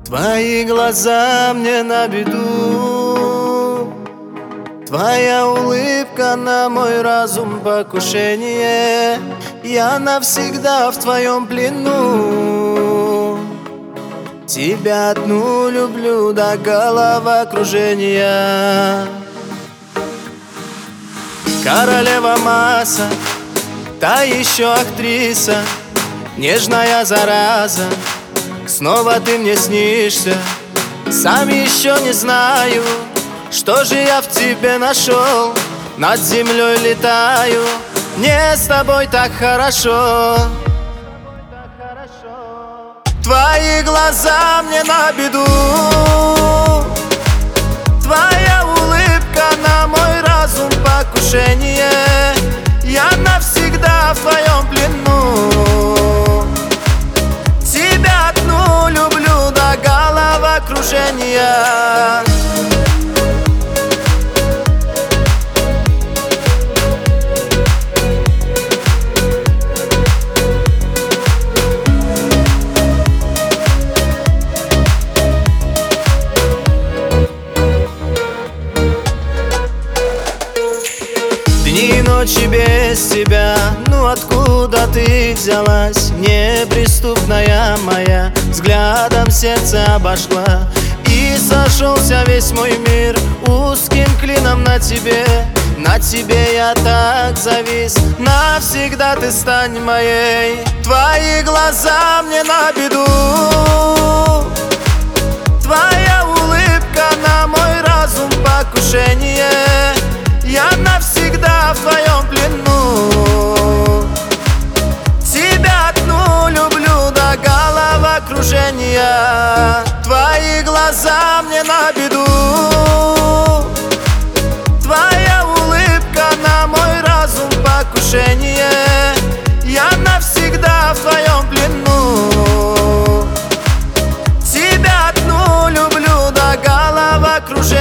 Твои глаза мне на беду, твоя улыбка на мой разум покушение. Я навсегда в твоем плену, тебя одну люблю до головокружения. Королева масса, та еще актриса, нежная зараза, снова ты мне снишься. Сам еще не знаю, что же я в тебе нашел. Над землей летаю, мне с тобой так хорошо. Твои глаза мне на беду, твоя улыбка на мой разум покушение. Я навсегда в твоем плену, тебя одну люблю до головокружения. Дни и ночи без тебя, ну откуда ты взялась? Неприступная моя, взглядом сердце обожгла. И сошелся весь мой мир узким клином на тебе. На тебе я так завис, навсегда ты стань моей. Твои глаза мне на беду, твоя улыбка на мой разум покушение. Я навсегда в твоем плену, тебя одну люблю до головокружения. Твои глаза мне на беду, твоя улыбка на мой разум покушение. Я навсегда в твоем плену, тебя одну люблю до головокружения.